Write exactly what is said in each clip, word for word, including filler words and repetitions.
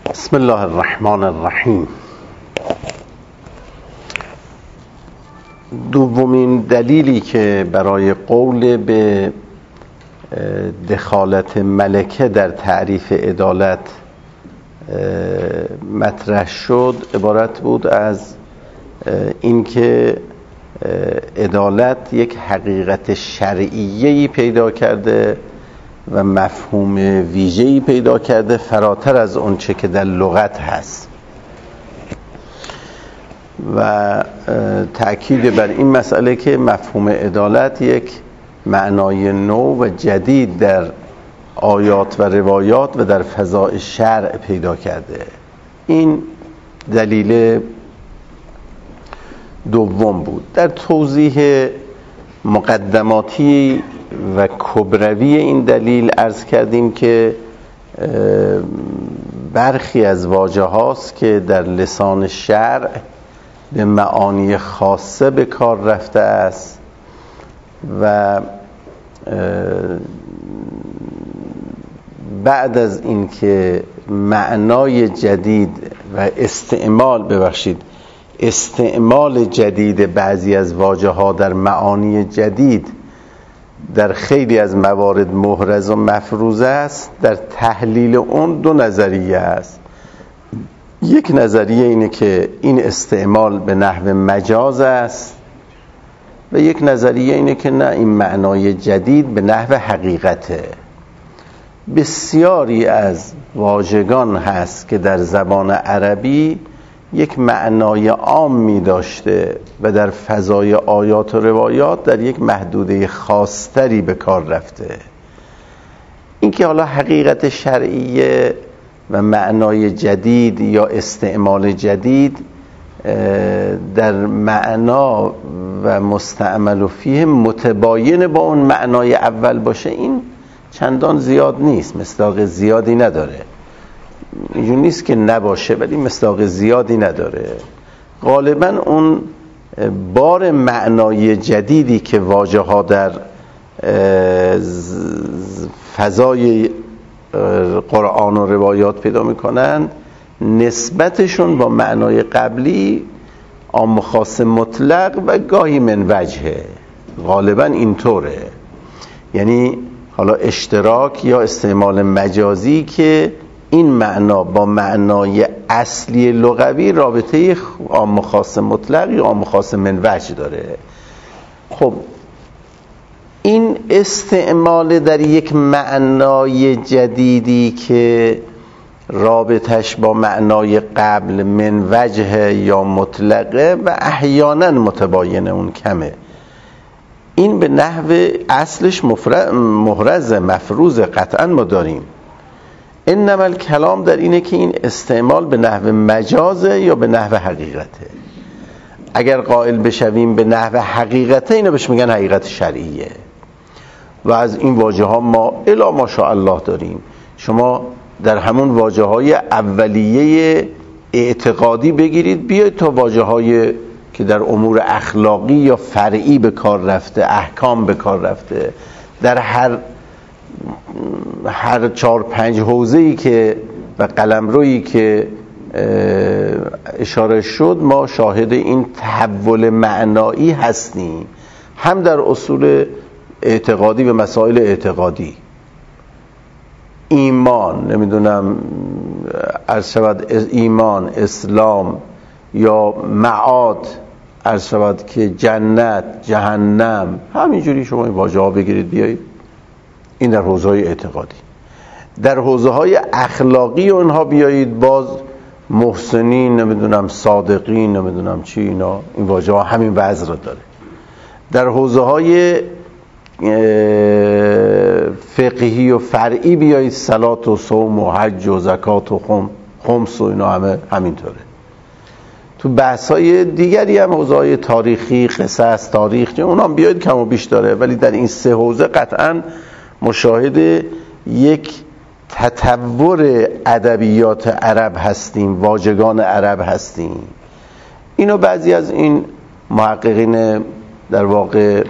بسم الله الرحمن الرحیم. دومین دلیلی که برای قول به دخالت ملکه در تعریف عدالت مطرح شد عبارت بود از اینکه عدالت یک حقیقت شرعیه‌ای پیدا کرده و مفهوم ویژه‌ای پیدا کرده فراتر از اون چه که در لغت هست و تأکید بر این مسئله که مفهوم عدالت یک معنای نو و جدید در آیات و روایات و در فضاء شرع پیدا کرده. این دلیل دوم بود. در توضیح مقدماتی و کبروی این دلیل عرض کردیم که برخی از واژه هاست که در لسان شرع به معانی خاصه به کار رفته است و بعد از اینکه معنای جدید و استعمال ببخشید استعمال جدید بعضی از واژه ها در معانی جدید در خیلی از موارد محرز و مفروض است، در تحلیل اون دو نظریه است. یک نظریه اینه که این استعمال به نحو مجاز است و یک نظریه اینه که نه، این معنای جدید به نحو حقیقته. بسیاری از واژگان هست که در زبان عربی یک معنای عامی داشته و در فضای آیات و روایات در یک محدوده خاصتری به کار رفته. این که حالا حقیقت شرعیه و معنای جدید یا استعمال جدید در معنا و مستعمل و فیه متباین با اون معنای اول باشه، این چندان زیاد نیست، مصداق زیادی نداره. اینجور نیست که نباشه ولی مصداق زیادی نداره. غالبا اون بار معنای جدیدی که واژه ها در فضای قرآن و روایات پیدا میکنند نسبتشون با معنای قبلی عام خاص مطلق و گاهی من وجهه. غالبا اینطوره، یعنی حالا اشتراک یا استعمال مجازی که این معنا با معنای اصلی لغوی رابطه عام خاص مطلق یا عام خاص من وجه داره. خب این استعمال در یک معنای جدیدی که رابطش با معنای قبل من وجه یا مطلقه و احیانا متباین اون کمه، این به نحو اصلش محرز مفروض قطعا ما داریم. انما الکلام در اینه که این استعمال به نحو مجازه یا به نحو حقیقته. اگر قائل بشویم به نحو حقیقته، اینو بهش میگن حقیقت شرعیه و از این واژه ها ما الا ماشاءالله داریم. شما در همون واژه های اولیه اعتقادی بگیرید بیاید تا واژه های که در امور اخلاقی یا فرعی به کار رفته، احکام به کار رفته، در هر هر چهار پنج حوزه‌ای که و قلمرویی که اشاره شد ما شاهد این تحول معنایی هستیم، هم در اصول اعتقادی و مسائل اعتقادی، ایمان، نمیدونم عرض شود ایمان، اسلام یا معاد، عرض شود که جنت، جهنم، همینجوری شما این واژه ها بگیرید بیایید. این در حوزه های اعتقادی. در حوزه های اخلاقی اونها بیایید، باز محسنین، نمیدونم صادقین، نمیدونم چی، اینا این واژه ها همین وضع رو داره. در حوزه های فقهی و فرعی بیایید، صلات و صوم و حج و زکات و خم خمس و اینا همه همینطوره. تو بحث های دیگری هم حوزه های تاریخی، قصص، تاریخ، اونا هم بیایید کم و بیش داره، ولی در این سه حوزه قطعاً مشاهده یک تطور ادبیات عرب هستیم، واژگان عرب هستیم. اینو بعضی از این محققین در واقع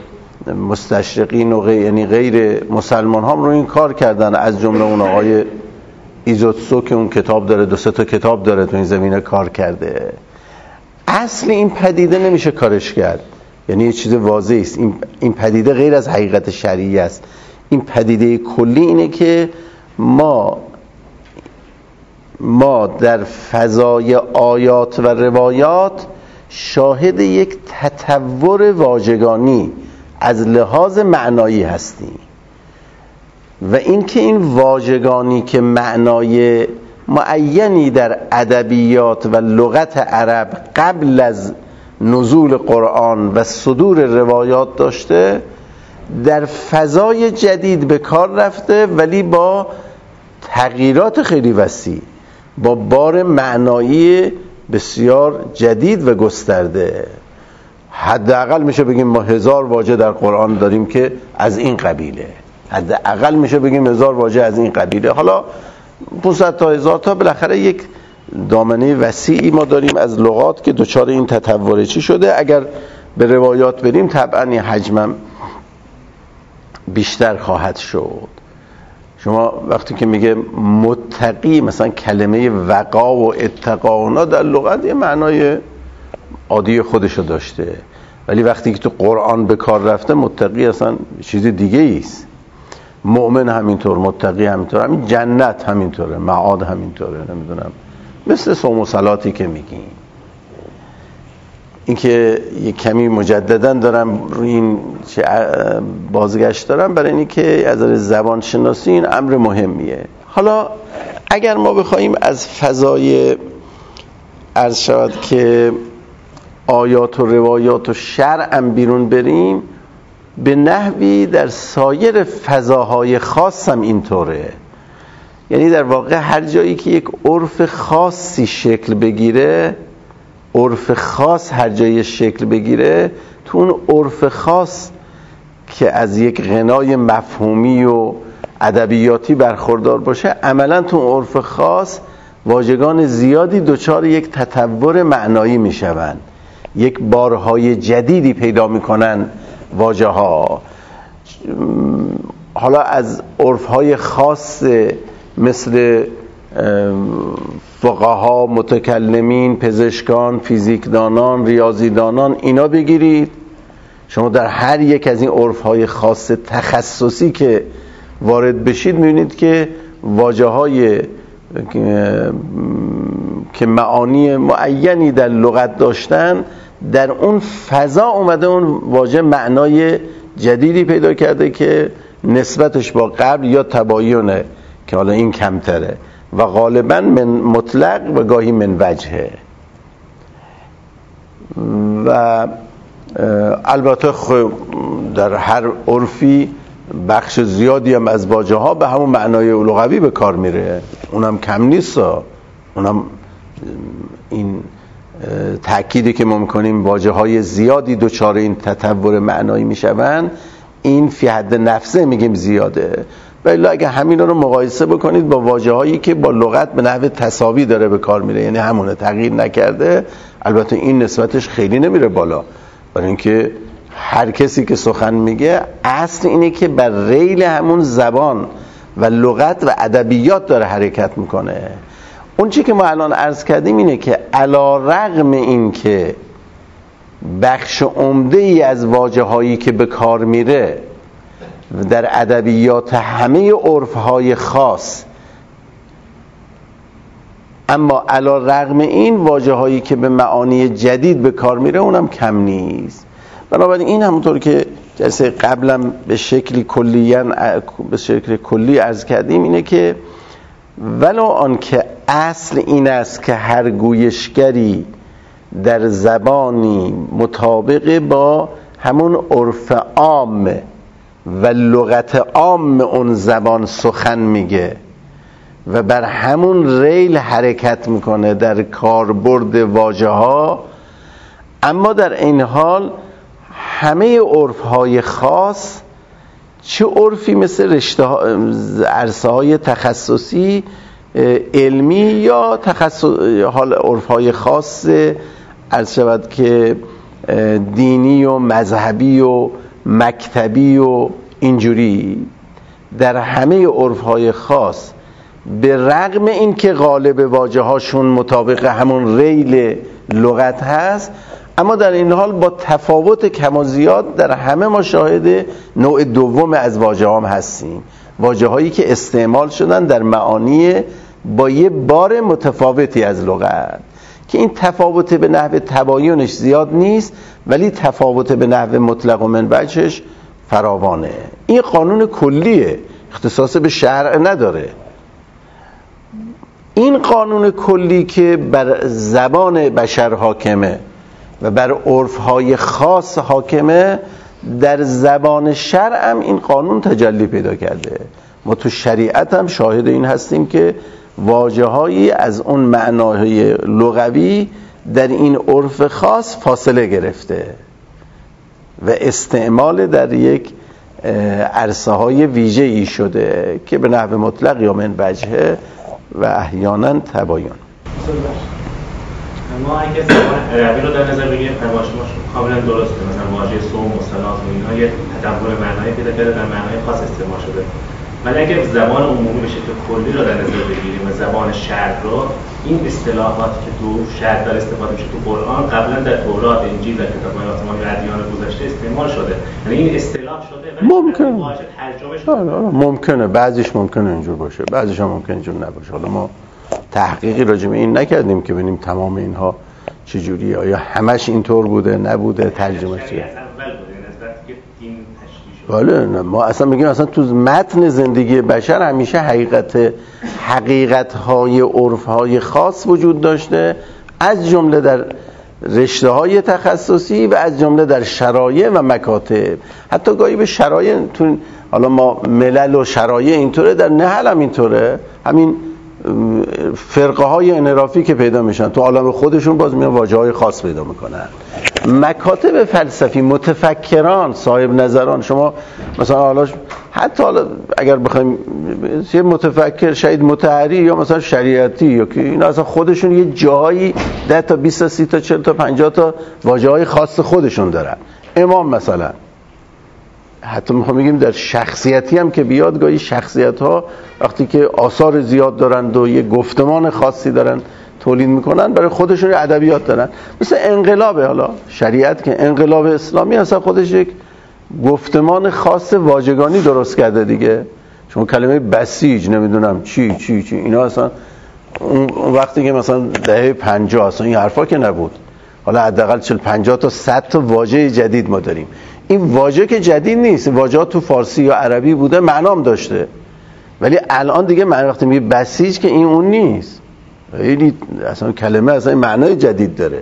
مستشرقین و غیر، یعنی غیر مسلمان هم رو این کار کردن، از جمله اون آقای ایزوتسو که اون کتاب داره، دو سه تا کتاب داره تو این زمینه کار کرده. اصل این پدیده نمیشه کارش کرد، یعنی یه چیز واضحی است. این این پدیده غیر از حقیقت شرعی است. این پدیده کلی اینه که ما ما در فضای آیات و روایات شاهد یک تطور واژگانی از لحاظ معنایی هستیم و اینکه این واژگانی که معنای معینی در ادبیات و لغت عرب قبل از نزول قرآن و صدور روایات داشته، در فضای جدید به کار رفته، ولی با تغییرات خیلی وسیع، با بار معنایی بسیار جدید و گسترده. حداقل میشه بگیم ما هزار واژه در قرآن داریم که از این قبیله، حداقل میشه بگیم هزار واژه از این قبیله. حالا پانصد تا هزار تا، بالاخره یک دامنه وسیعی ما داریم از لغات که دچار این تطور چی شده. اگر به روایات بریم طبعا این حجمم بیشتر خواهد شد. شما وقتی که میگه متقی، مثلا کلمه وقا و اتقا اونا در لغت یه معنای عادی خودشو داشته، ولی وقتی که تو قرآن به کار رفته متقی اصلا چیز دیگه ایست. مؤمن همینطور، متقی همینطور، همین جنت همینطوره، معاد همینطوره، نمیدونم مثل صوم و صلاتی که میگیم. این که یک کمی مجددا دارم روی این بازگشت دارم برای اینی که از زبان شناسی این امر مهمیه. حالا اگر ما بخوایم از فضای عرض شود که آیات و روایات و شرع بیرون بریم، به نحوی در سایر فضاهای خاص هم اینطوره. یعنی در واقع هر جایی که یک عرف خاصی شکل بگیره، عرف خاص هر جایی شکل بگیره، تو اون عرف خاص که از یک غنای مفهومی و ادبیاتی برخوردار باشه، عملا تو اون عرف خاص واژگان زیادی دچار یک تطور معنایی میشوند، یک بارهای جدیدی پیدا میکنن واژه ها. حالا از عرفهای خاص مثل فقها، متکلمین، پزشکان، فیزیکدانان، ریاضیدانان، اینا بگیرید، شما در هر یک از این عرفهای خاص تخصصی که وارد بشید میبینید که واژه‌های که معانی معینی در لغت داشتن، در اون فضا اومده اون واژه معنای جدیدی پیدا کرده که نسبتش با قبل یا تباینه، که حالا این کمتره و غالبا من مطلق و گاهی من وجهه. و البته در هر عرفی بخش زیادی هم از واژه ها به همون معنای لغوی به کار میره، اونم کم نیست. اونم این تأکیدی که ما میکنیم واژه های زیادی دچار این تطور معنایی میشوند، این فی حد نفسه میگیم زیاده. ولی اگه همین رو مقایسه بکنید با واژه هایی که با لغت به نحو تساوی داره به کار میره، یعنی همونه، تغییر نکرده، البته این نسبتش خیلی نمیره بالا، برای اینکه هر کسی که سخن میگه اصل اینه که بر ریل همون زبان و لغت و ادبیات داره حرکت میکنه. اون چی که ما الان عرض کردیم اینه که علی رغم این که بخش عمده ای از واژه هایی که به کار میره در ادبیات همه عرفهای خاص، اما علی رغم این واژه هایی که به معانی جدید به کار میره اونم کم نیست. بنابراین این همونطور که جلسه قبلم به شکلی کلیاً به شکل کلی عرض کردیم اینه که ولو آن که اصل این است که هر گویشگری در زبانی مطابق با همون عرف عام و لغت عام اون زبان سخن میگه و بر همون ریل حرکت میکنه در کاربرد واژه ها، اما در این حال همه عرفهای خاص، چه عرفی مثل رشته ها، عرصه های تخصصی علمی یا تخصص، حال عرفهای خاص عرض شود که دینی و مذهبی و مکتبی و اینجوری، در همه عرفهای خاص به رغم این که غالب واژه هاشون مطابق همون ریل لغت هست، اما در این حال با تفاوت کم و زیاد در همه ما شاهد نوع دوم از واژه هم هستیم، واژه هایی که استعمال شدن در معانی با یه بار متفاوتی از لغت، که این تفاوت به نحو تباینش زیاد نیست ولی تفاوت به نحو مطلق و منبعش فراوانه. این قانون کلیه، اختصاص به شرع نداره. این قانون کلی که بر زبان بشر حاکمه و بر عرفهای خاص حاکمه، در زبان شرع هم این قانون تجلی پیدا کرده. ما تو شریعت هم شاهد این هستیم که واژه‌هایی از اون معنای لغوی در این عرف خاص فاصله گرفته و استعمال در یک عرصه های ویژه‌ای شده که به نحو مطلق یا من وجهه و احیانا تباین. ما اگه زبان عربی رو در نظر بگیریم، واژه کاملا درسته، مثلا واژه صوم و صلات و اینها یه تدور معنایی پیدا کرده، در معنای خاص استعمال شده. ولی اگه زبان عمومی به شکل کلی رو در نظر بگیریم و زبان شرع رو، این اصطلاحاتی که تو شرع داره استفاده میشه تو قرآن، قبلا در تورات، انجیل، در کتاب‌های آسمانی و ادیان گذشته استعمال شده. یعنی این اصطلاح شده ولی ممکنه واژه ترجمه شده. ممکنه بعضیش ممکنه اینجور باشه، بعضیش هم ممکنه اینجور نباشه. حالا ما تحقیقی راجع به این نکردیم که ببینیم تمام اینها چجوریه، آیا همش اینطور بوده نبوده، ترجمه شده. بله، ما اصلا میگیم اصلا تو متن زندگی بشر همیشه حقیقت حقیقت‌های عرف‌های خاص وجود داشته، از جمله در رشته‌های تخصصی و از جمله در شرایع و مکاتب. حتی گاهی به شرایع تو، حالا ما ملل و شرایع اینطوره، در نحل هم اینطوره، همین فرقه های انحرافی که پیدا میشن تو عالم خودشون باز میان واژه های خاص پیدا میکنن. مکاتب فلسفی، متفکران، صاحب نظران، شما مثلا حالا حتی حالا اگر بخوایم یه متفکر شهید مطهری یا مثلا شریعتی یا که اینا اصلا خودشون یه جایی ده تا بیست تا سی تا چهل تا پنجاه تا واژه های خاص خودشون دارن. امام مثلا، حتی میخوام بگیم در شخصیتی هم که بیاد، گاهی شخصیت ها وقتی که آثار زیاد دارند و یه گفتمان خاصی دارن تولید میکنن، برای خودشون ادبیات دارن. مثل انقلاب، حالا شریعت که انقلاب اسلامی اصلا خودش یک گفتمان خاص واژگانی درست کرده دیگه. چون کلمه بسیج نمیدونم چی چی چی اینا اصلا اون وقتی که مثلا دهه پنجاه اصلا این حرفا که نبود. حالا حداقل چهل پنجاه تا صد تا واژه جدید ما داریم. این واژه که جدید نیست، واژه تو فارسی یا عربی بوده، معنام داشته، ولی الان دیگه معنی وقتی میگه بسیج که این اون نیست، خیلی اصلا کلمه اصلا معنای جدید داره.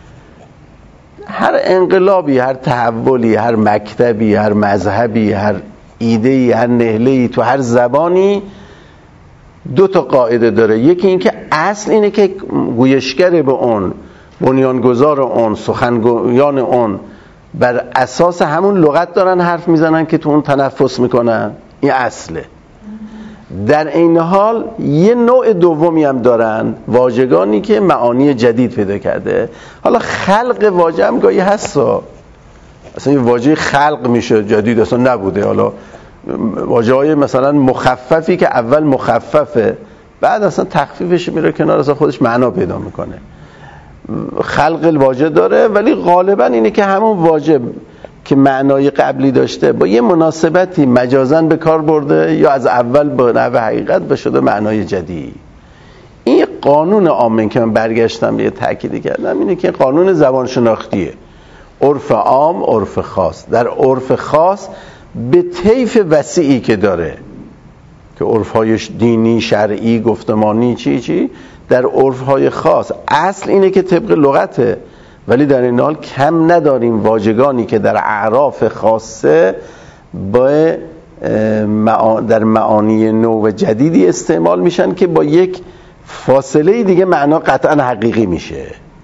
هر انقلابی، هر تحولی، هر مکتبی، هر مذهبی، هر ایده‌ای، هر نهله‌ای تو هر زبانی دو تا قاعده داره. یکی این که اصل اینه که گویشگر به اون، بنیانگذار اون، سخنگویان اون بر اساس همون لغت دارن حرف میزنن که تو اون تنفس میکنن، این اصله. در این حال یه نوع دومی هم دارن، واژگانی که معانی جدید پیدا کرده. حالا خلق واژه هم گاهی هستا، اصلا این واژه خلق میشه جدید اصلا نبوده. حالا واژه های مثلا مخففی که اول مخففه بعد اصلا تخفیفش میره کنار، اصلا خودش معنا پیدا میکنه. خلق الواژه داره، ولی غالبا اینه که همون واژه که معنای قبلی داشته با یه مناسبتی مجازاً به کار برده یا از اول به نحو حقیقت به شده معنای جدید. این قانون عام که من برگشتم یه تأکید کردم اینه که قانون زبان شناختیه، عرف عام، عرف خاص. در عرف خاص به طیف وسیعی که داره که عرف‌های دینی، شرعی، گفتمانی، چی چی، در عرف‌های خاص اصل اینه که طبق لغته، ولی در این حال کم نداریم واژگانی که در اعراف خاصه با در معانی نو و جدیدی استعمال میشن که با یک فاصله دیگه معنا قطعا حقیقی میشه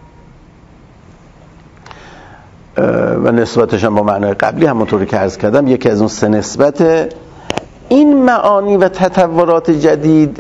و نسبتش هم با معنای قبلی همونطوری که عرض کردم یکی از اون سه نسبت. این معانی و تطورات جدید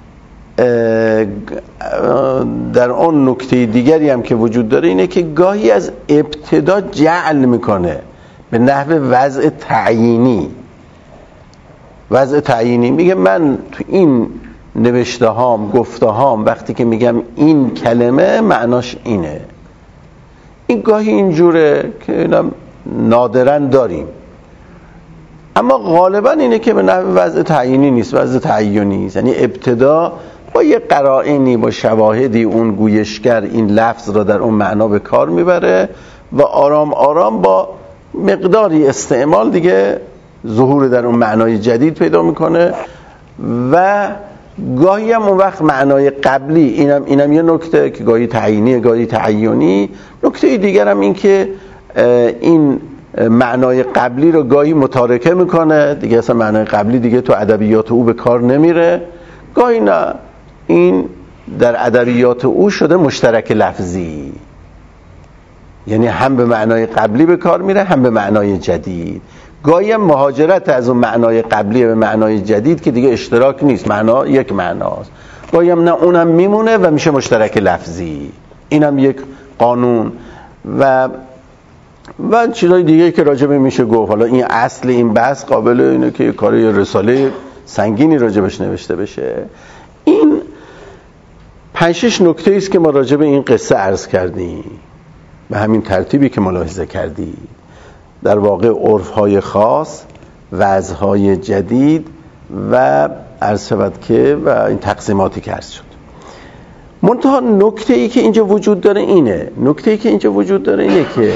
در اون نکته دیگری هم که وجود داره اینه که گاهی از ابتدا جعل میکنه به نحو وضع تعیینی. وضع تعیینی میگه من تو این نوشته هام، گفته هام، وقتی که میگم این کلمه معناش اینه. این گاهی اینجوره که اینم نادراً داریم، اما غالبا اینه که به نحو وضع تعیینی نیست، وضع تعیینی است. یعنی ابتدا با یه قرائنی، با شواهدی اون گویشگر این لفظ را در اون معنا به کار میبره و آرام آرام با مقداری استعمال دیگه ظهور در اون معنای جدید پیدا میکنه و گاهی هم اون وقت معنای قبلی، اینم اینم یه نکته که گاهی تعیینی گاهی تعیینی. نکته دیگر هم این که این معنای قبلی رو گاهی متارکه میکنه دیگه، اصلا معنای قبلی دیگه تو ادبیات او به کار نمیره، گاهی نه، این در ادبیات او شده مشترک لفظی، یعنی هم به معنای قبلی به کار میره هم به معنای جدید. گاهی هم مهاجرت از اون معنای قبلی به معنای جدید که دیگه اشتراک نیست، معنا یک معناست. گاهی هم نه، اونم میمونه و میشه مشترک لفظی. اینم یک قانون و و چیزای دیگه که راجبه میشه گفت. حالا این اصل این بحث قابل اینه که کاری رساله سنگینی راجبش نوشته بشه. این پنج شش نکته است که ما راجب این قصه عرض کردیم به همین ترتیبی که ملاحظه کردی. در واقع عرف‌های خاص، وضع‌های جدید و عرض شود که و این تقسیماتی که عرض شد. منتها نکته‌ای که اینجا وجود داره اینه نکته‌ای که اینجا وجود داره اینه که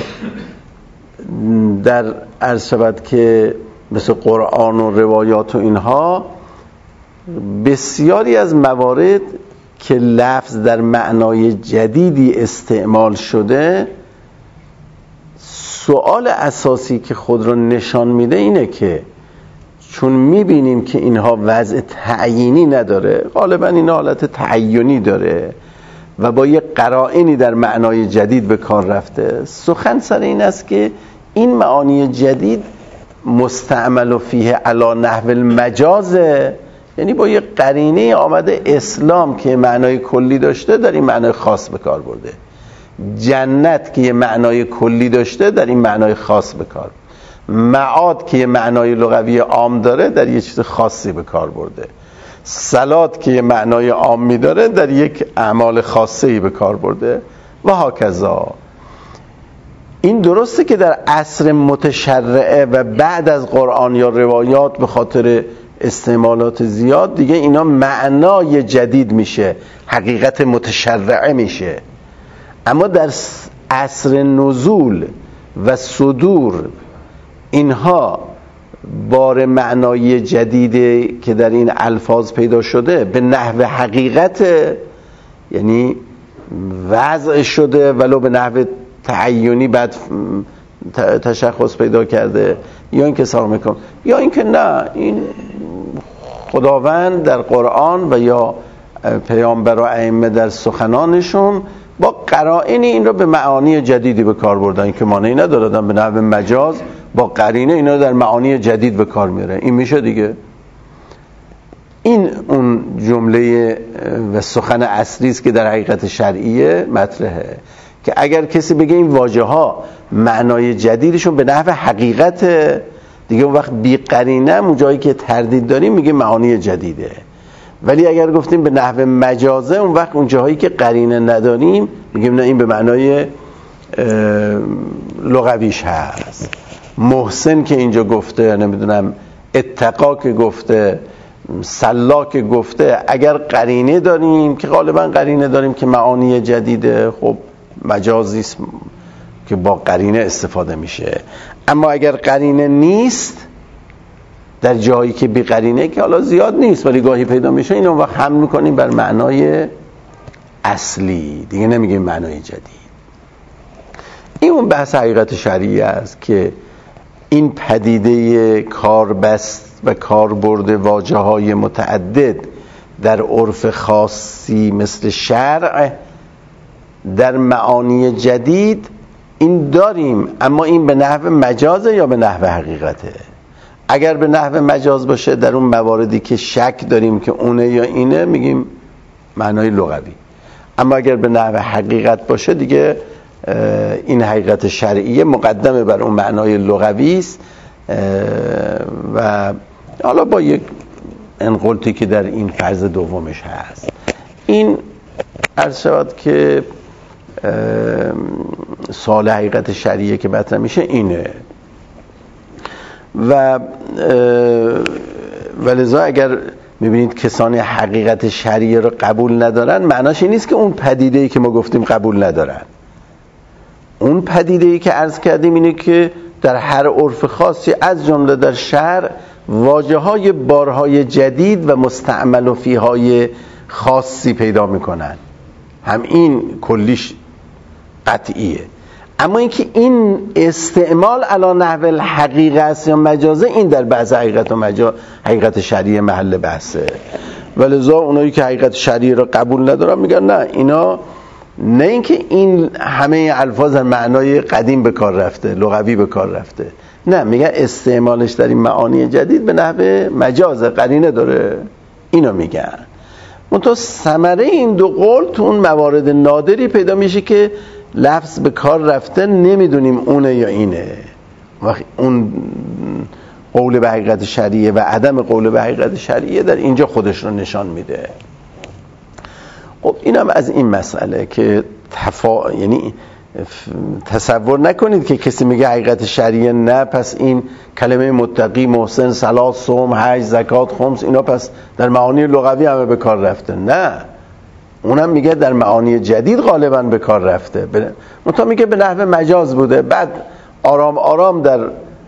در عرض شود که مثل قرآن و روایات و اینها بسیاری از موارد که لفظ در معنای جدیدی استعمال شده، سوال اساسی که خود رو نشان میده اینه که چون میبینیم که اینها وضع تعیینی نداره، غالبا این حالت تعیینی داره و با یه قرائنی در معنای جدید به کار رفته، سخن سر این است که این معانی جدید مستعمل و فیه علی نحو المجازه، یعنی با یه قرینه آمده اسلام که معنای کلی داشته در این معنای خاص به کار برده، جنت که یه معنای کلی داشته در این معنای خاص به کار، معاد که یه معنای لغوی عام داره در یه چیز خاصی به کار برده، صلات که یه معنای عامی داره در یک اعمال خاصی به کار برده و هاکذا. این درسته که در عصر متشرعه و بعد از قرآن یا روایات به خاطر استعمالات زیاد دیگه اینا معنای جدید میشه، حقیقت متشرعه میشه، اما در عصر نزول و صدور اینها بار معنای جدیدی که در این الفاظ پیدا شده به نحو حقیقت، یعنی وضع شده ولو به نحو تعیینی بعد تشخص پیدا کرده، یا اینکه سلام میکنم یا اینکه نه، این خداوند در قرآن و یا پیامبر و ائمه در سخنانشون با قرائن این رو به معانی جدیدی به کار بردن که معنی ندادن به نحو مجاز، با قرینه اینا در معانی جدید به کار میره. این میشه دیگه. این اون جمله و سخن اصلی است که در حقیقت شرعیه مطرحه که اگر کسی بگه این واژه ها معنای جدیدشون به نحو حقیقت دیگه، اون وقت بی قرینه اون جایی که تردید داریم میگه معانی جدیده. ولی اگر گفتیم به نحو مجازه، اون وقت اون جاهایی که قرینه نداریم میگیم نه این به معنای لغویش هست. محسن که اینجا گفته، نمیدونم اتقا که گفته، سلا که گفته، اگر قرینه داریم که غالبا قرینه داریم که معانی جدیده، خب مجازیست که با قرینه استفاده میشه. اما اگر قرینه نیست، در جایی که بی قرینه که حالا زیاد نیست ولی گاهی پیدا میشه، این اون وقت حمل میکنیم بر معنای اصلی، دیگه نمیگیم معنای جدید. این اون بحث حقیقت شرعی است که این پدیده کاربست و کاربرد واژه های متعدد در عرف خاصی مثل شرع در معانی جدید این داریم، اما این به نحو مجازه یا به نحو حقیقته. اگر به نحو مجاز باشه در اون مواردی که شک داریم که اونه یا اینه میگیم معنای لغوی، اما اگر به نحو حقیقت باشه دیگه این حقیقت شرعیه مقدمه بر اون معنای لغوی است و حالا با یک انقلتی که در این فرض دومش هست. این عرض شود که سوال حقیقت شرعیه که مطرح میشه اینه و ولذا اگر میبینید کسانی حقیقت شرعیه رو قبول ندارن، معناش این نیست که اون پدیده‌ای که ما گفتیم قبول ندارن. اون پدیده‌ای که عرض کردیم اینه که در هر عرف خاصی از جمله در شرع واژه‌های بارهای جدید و مستعمل و فیهای خاصی پیدا میکنن. هم این کلیش قطعیه. اما اینکه این استعمال علی نحو الحقیقه است یا مجازه، این در بعض حقیقت و مجاز حقیقت شرعی محل بحثه. ولذا اونایی که حقیقت شرعی را قبول ندارن میگن نه، اینا نه اینکه این همه الفاظ در معنای قدیم به کار رفته، لغوی به کار رفته، نه، میگن استعمالش در این معانی جدید به نحو مجاز، قرینه داره. اینو میگن. منتها ثمره این دو قول تو اون موارد نادری پیدا میشه که لفظ به کار رفته، نمیدونیم اونه یا اینه. وقتی اون قول به حقیقت شرعیه و عدم قول به حقیقت شرعیه در اینجا خودش رو نشان میده. خب اینم از این مسئله که تفا... یعنی تصور نکنید که کسی میگه حقیقت شرعیه نه، پس این کلمه متقی، محسن، صلات، صوم، حج، زکات، خمس اینا پس در معانی لغوی همه به کار رفته. نه، اونم میگه در معانی جدید غالبا به کار رفته، منتها میگه به نحو مجاز بوده. بعد آرام آرام در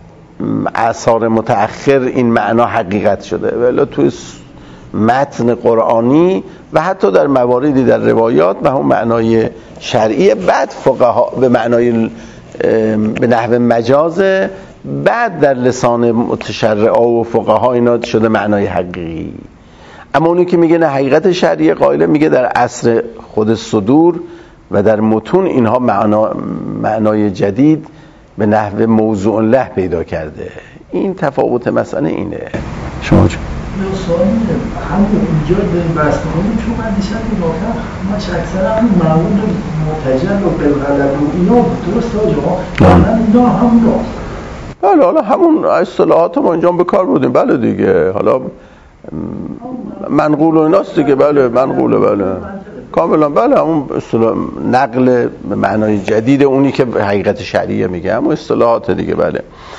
اعصار متأخر این معنا حقیقت شده، ولی توی متن قرآنی و حتی در مواردی در روایات به همون معنای شرعی، بعد فقها به معنای به نحو مجاز، بعد در لسان متشرعا و فقها اینا شده معنای حقیقی. اما اونی که میگه نه حقیقت شرعی قائله، میگه در عصر خود صدور و در متون اینها معنا معنای جدید به نحو موضوع له پیدا کرده. این تفاوت مسئله اینه. شما چه؟ نه سوال اینه، همون اینجا به این بحث می‌کنیم چون من دیشب می‌گفتم همش اکثر همون معمول متجل و بالغلب و اینا درست آجا واقعا اینا همون راست. بله، حالا همون اصطلاحات ما اینجا به کار بودیم. بله دیگه، حالا منقول و ایناست دیگه. بله منقوله، بله کاملا، بله همون اصطلاح نقل به معنای جدید اونی که حقیقت شرعیه میگه، همون اصطلاحات دیگه. بله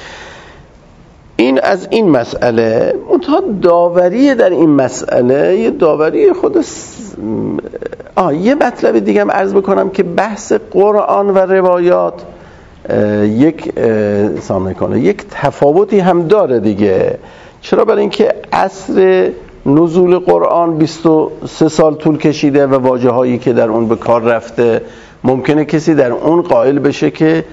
این از این مسئله. منتها داوری در این مسئله یه داوری خود س... آه یه مطلب دیگه هم عرض بکنم که بحث قرآن و روایات یک سامنے کنه یک تفاوتی هم داره دیگه. چرا؟ برای اینکه عصر نزول قرآن بیست و سه سال طول کشیده و واژه هایی که در اون به کار رفته ممکنه کسی در اون قائل بشه که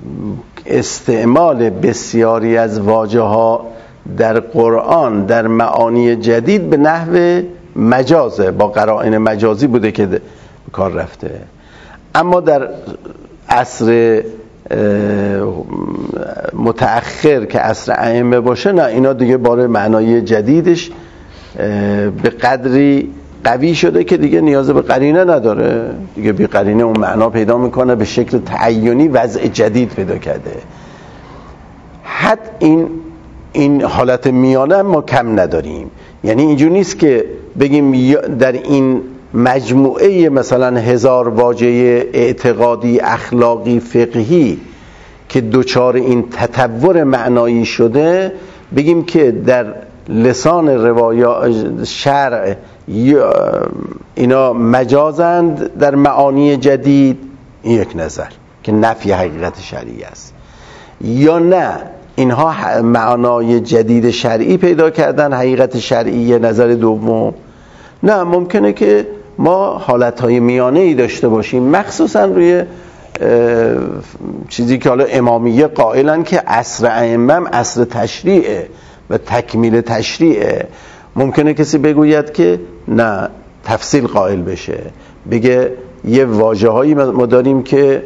استعمال بسیاری از واژه ها در قرآن در معانی جدید به نحو مجازه، با قرائن مجازی بوده که به کار رفته. اما در عصر متأخر که عصر ائمه باشه، نه، اینا دیگه باره معنای جدیدش به قدری قوی شده که دیگه نیاز به قرینه نداره دیگه. بی قرینه اون معنا پیدا میکنه، به شکل تعینی وضع جدید پیدا کرده. حد این این حالت میانه ما کم نداریم. یعنی اینجور نیست که بگیم در این مجموعه مثلا هزار واژه اعتقادی، اخلاقی، فقهی که دوچار این تطور معنایی شده، بگیم که در لسان روایات شرع اینا مجازند در معانی جدید. این یک نظر که نفی حقیقت شرعی است. یا نه، اینها معنای جدید شرعی پیدا کردن، حقیقت شرعی نظر دوم. نه، ممکنه که ما حالتهای میانه ای داشته باشیم، مخصوصا روی چیزی که حالا امامیه قائلن که عصر ائمه هم عصر تشریعه و تکمیل تشریعه. ممکنه کسی بگوید که نه، تفصیل قائل بشه، بگه یه واژه هایی ما داریم که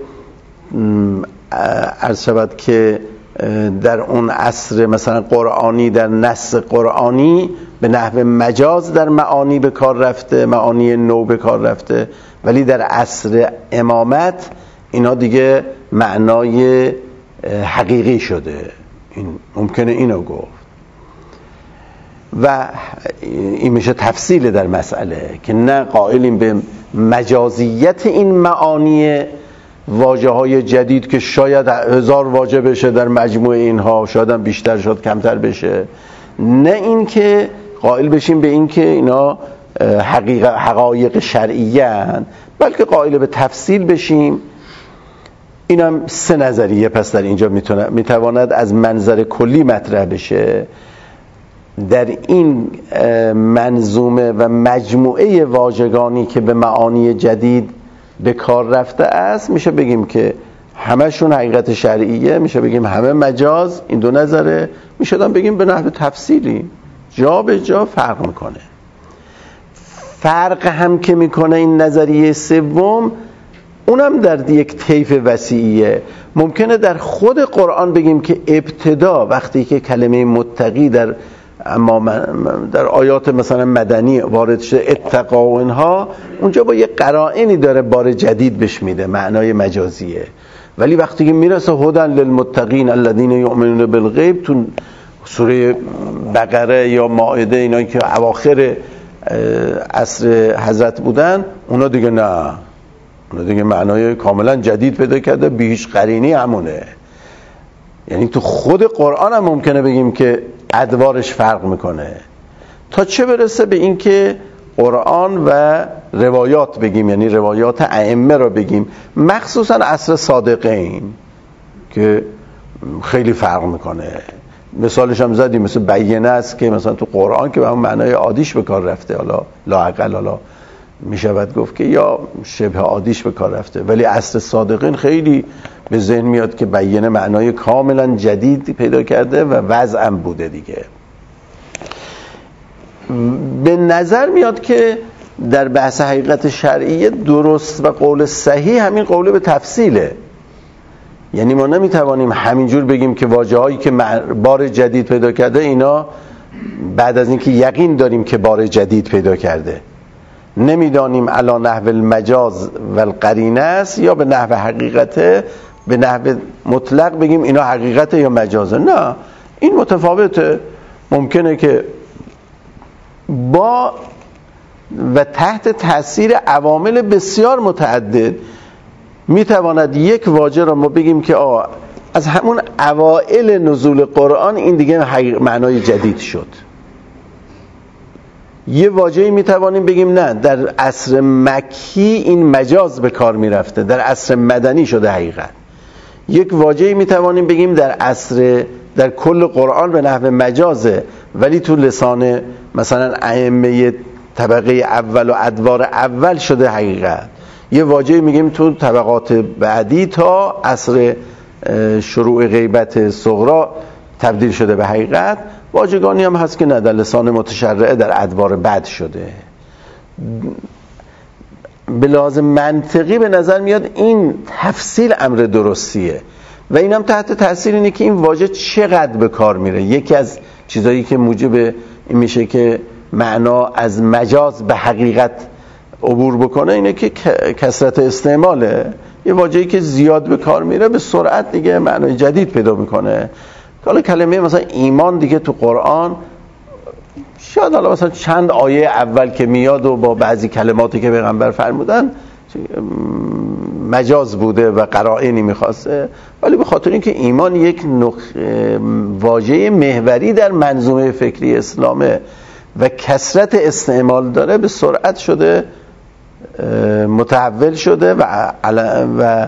عرض شود که در اون عصر مثلا قرآنی، در نص قرآنی به نحو مجاز در معانی به کار رفته، معانی نو به کار رفته، ولی در عصر امامت اینا دیگه معنای حقیقی شده. این ممکنه اینو گفت. و این میشه تفصیل در مسئله که نه قائلیم به مجازیت این معانی واژه های جدید که شاید هزار واژه بشه در مجموع اینها، شاید هم بیشتر شد کمتر بشه، نه این که قائل بشیم به این که اینا حقیق حقایق شرعیه هن، بلکه قائل به تفصیل بشیم. اینم سه نظریه پس در اینجا میتونه میتواند از منظر کلی مطرح بشه. در این منظومه و مجموعه واژگانی که به معانی جدید به کار رفته است میشه بگیم که همشون حقیقت شرعیه، میشه بگیم همه مجاز، این دو نظره، میشه هم بگیم به نحو تفصیلی جا به جا فرق میکنه. فرق هم که میکنه این نظریه سوم، اونم در یک طیف وسیعیه. ممکنه در خود قرآن بگیم که ابتدا وقتی که کلمه متقی در اما در آیات مثلا مدنی وارد شده، اتقا و اینها، اونجا با یه قرائنی داره بار جدید بهش میده، معنای مجازیه. ولی وقتی که میرسه هدن للمتقین الذین یؤمنون بالغیب، تو سوره بقره یا مائده، اینا که اواخر عصر حضرت بودن، اونا دیگه نه، اونا دیگه معنای کاملا جدید پیدا کرده، بی هیچ قرینی همونه. یعنی تو خود قرآن هم ممکنه بگیم که ادوارش فرق میکنه، تا چه برسه به این که قرآن و روایات بگیم، یعنی روایات ائمه رو بگیم، مخصوصا عصر صادقین که خیلی فرق میکنه. مثالش هم زدیم، مثل بینه است که مثلا تو قرآن که به همون معنای عادیش به کار رفته، حالا لااقل حالا میشود گفت که یا شبه عادیش به کار رفته، ولی عصر صادقین خیلی به ذهن میاد که بینه معنای کاملا جدید پیدا کرده و وضعم بوده دیگه. به نظر میاد که در بحث حقیقت شرعیه درست و قول صحیح همین قول به تفصیله. یعنی ما نمیتوانیم همینجور بگیم که واژه‌هایی که بار جدید پیدا کرده اینا بعد از اینکه یقین داریم که بار جدید پیدا کرده، نمیدانیم علی نحو المجاز و القرینه است یا به نحو حقیقته، به نحو مطلق بگیم اینا حقیقته یا مجازه. نه، این متفاوته. ممکنه که با و تحت تاثیر عوامل بسیار متعدد میتواند یک واژه را ما بگیم که آه از همون اوائل نزول قرآن این دیگه معنای جدید شد. یه واژه‌ای میتوانیم بگیم نه، در عصر مکی این مجاز به کار میرفته، در عصر مدنی شده حقیقت. یک واژه‌ای میتوانیم بگیم در عصر در کل قرآن به نحو مجازه، ولی تو لسان مثلا ائمه طبقه اول و ادوار اول شده حقیقت. یه واژه‌ای میگیم تو طبقات بعدی تا عصر شروع غیبت صغرا تبدیل شده به حقیقت. واژگانی هم هست که نه، در لسان متشرعه در ادوار بعد شده. به لحاظ منطقی به نظر میاد این تفصیل امر درستیه و اینم تحت تاثیر اینه که این واژه چقدر به کار میره. یکی از چیزایی که موجب این میشه که معنا از مجاز به حقیقت عبور بکنه اینه که کثرت استعماله. یه واژه‌ای که زیاد به کار میره به سرعت دیگه معنای جدید پیدا میکنه. حالا کلمه مثلا ایمان دیگه تو قرآن شاید حالا مثلا چند آیه اول که میاد و با بعضی کلماتی که پیغمبر فرمودن مجاز بوده و قرائنی میخواسته، ولی به خاطر اینکه ایمان یک نخ... واژه محوری در منظومه فکری اسلامه و کثرت استعمال داره، به سرعت شده متحول شده و, و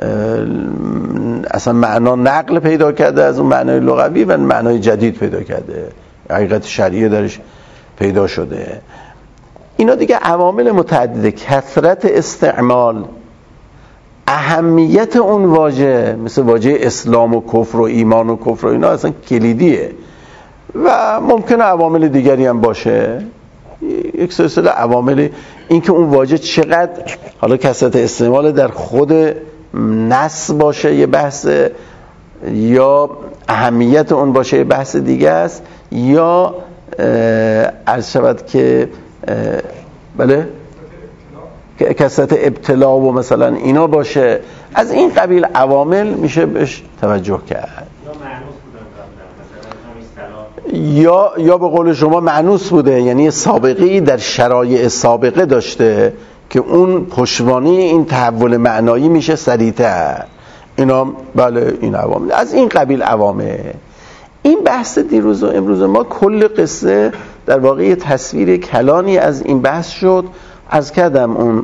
اصلا معنا نقل پیدا کرده از اون معنای لغوی و معنای جدید پیدا کرده، حقیقت شرعیه درش پیدا شده. اینا دیگه عوامل متعدده، کثرت استعمال، اهمیت اون واژه، مثل واژه اسلام و کفر و ایمان و کفر و اینا اصلا کلیدیه و ممکنه عوامل دیگری هم باشه. یک سلسله عوامل، این که اون واژه چقدر حالا کثرت استعمال در خود نص باشه یه بحث، یا اهمیت اون باشه یه بحث دیگه است، یا عرض شود که بله کثرت ابتلا و مثلا اینا باشه. از این قبیل عوامل میشه بهش توجه کرد. یا یا به قول شما مأنوس بوده، یعنی سابقه‌ای در شرایع سابقه داشته که اون پشتوانه این تحول معنایی میشه سریعتر. اینا بله این عوامل از این قبیل عوامل. این بحث دیروز و امروز ما کل قصه در واقع یه تصویر کلانی از این بحث شد. عرض کردم اون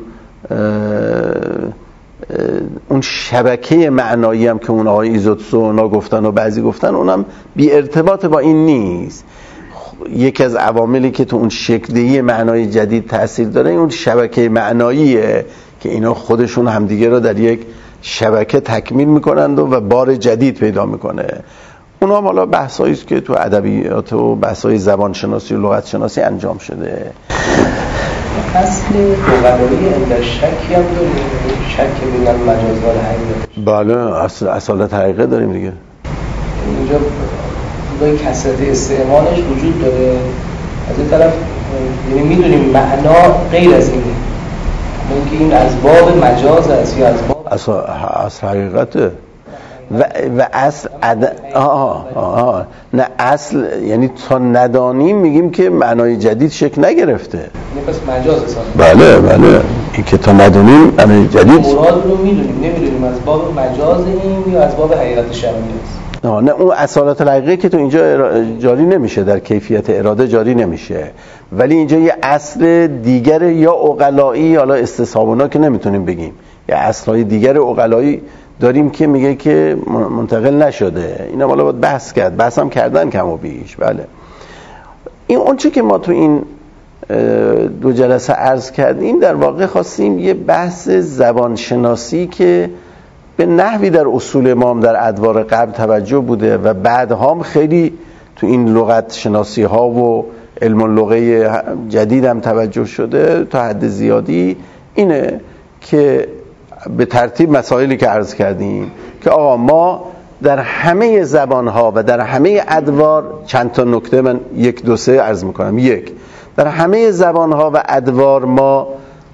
اون شبکه معنایی هم که اون آقای ایزوتسو اونا گفتن و بعضی گفتن اونم بی ارتباط با این نیست. یکی از عواملی که تو اون شکلی معنای جدید تأثیر داره اون شبکه معناییه که اینا خودشون همدیگه رو در یک شبکه تکمیل میکنند و بار جدید پیدا میکنه. اونا هم حالا بحثایی است که تو ادبیات و بحثای زبان شناسی و لغت شناسی انجام شده. اصل دوغلایی اندر شکی هم داریم، شک بینن مجاز و حقیقت. بله اصل اصالت حقیقت داریم دیگه. اینجا با کثرت استعمالش وجود داره. از این طرف یعنی میدونیم معنا غیر از اینه، ممکن این از باب مجاز است یا از باب اصل اصل حقیقته و و اصل عد... آه آه آه. نه اصل یعنی تا ندانیم میگیم که معنای جدید شکل نگرفته. یعنی پس مجاز اصلا. بله بله این که تا ندانیم معنای جدید مراد رو میدونیم، نمیدونیم از باب مجاز این یا از باب حقیقت شرعی است. نه نه اون اصالت الحقیقه که تو اینجا جاری نمیشه، در کیفیت اراده جاری نمیشه، ولی اینجا یه اصل دیگر یا عقلایی، حالا استصحابونا که نمیتونیم بگیم، یه اصلای دیگر عقلایی داریم که میگه که منتقل نشده. اینا حالا باید بحث کرد، بحث هم کردن کم و بیش. بله این اون چه که ما تو این دو جلسه عرض کردیم در واقع خواستیم یه بحث زبانشناسی که به نحوی در اصول ما هم در ادوار قبل توجه بوده و بعدها هم خیلی تو این لغت شناسی ها و علم اللغه جدید هم توجه شده تا حد زیادی، اینه که به ترتیب مسائلی که عرض کردیم که آقا ما در همه زبانها و در همه ادوار، چند تا نکته من یک دو سه عرض میکنم. یک، در همه زبانها و ادوار ما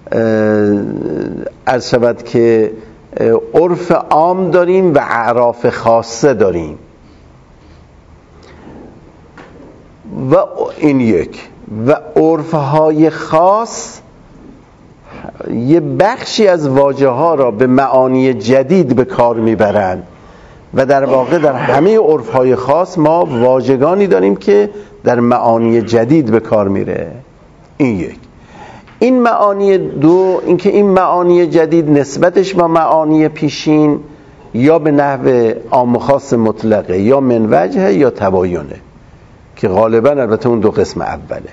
عرض شود که عرف عام داریم و اعراف خاصه داریم و این یک، و عرفهای خاص یه بخشی از واژه ها را به معانی جدید به کار میبرند و در واقع در همه عرفهای خاص ما واژگانی داریم که در معانی جدید به کار میره. این یک. این معانی دو، اینکه این معانی جدید نسبتش با معانی پیشین یا به نحو عام و خاص مطلقه یا من وجه یا تباینه که غالبا البته اون دو قسم اوله.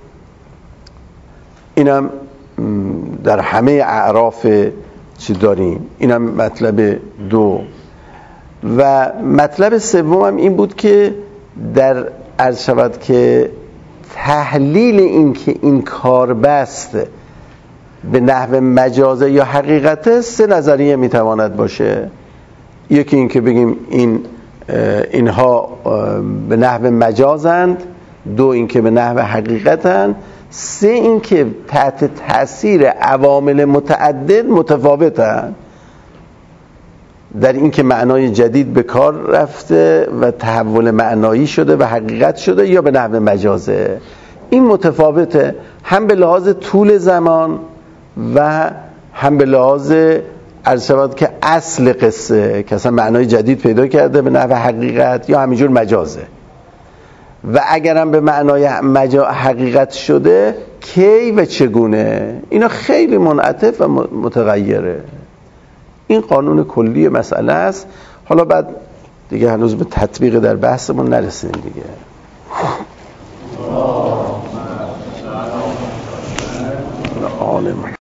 اینم در همه اعراف چی داریم. اینم مطلب دو. و مطلب سوم هم این بود که در عرض شود که تحلیل این که این کاربست به نحو مجازه یا حقیقته سه نظریه میتواند باشه. یکی این که بگیم این اینها به نحو مجازند، دو این که به نحو حقیقتند، سه این که تحت تأثیر عوامل متعدد متفاوتند در این که معنای جدید به کار رفته و تحول معنایی شده و حقیقت شده یا به نحو مجازه. این متفاوته هم به لحاظ طول زمان و هم به لحاظ عرض شود که اصل قصه که اصلا معنای جدید پیدا کرده به نحو حقیقت یا همینجور مجازه، و اگرم به معنای مجا... حقیقت شده کی و چگونه. اینا خیلی منعطف و متغیره. این قانون کلی مسئله است. حالا بعد دیگه هنوز به تطبیق در بحثمون نرسیدیم دیگه. عالم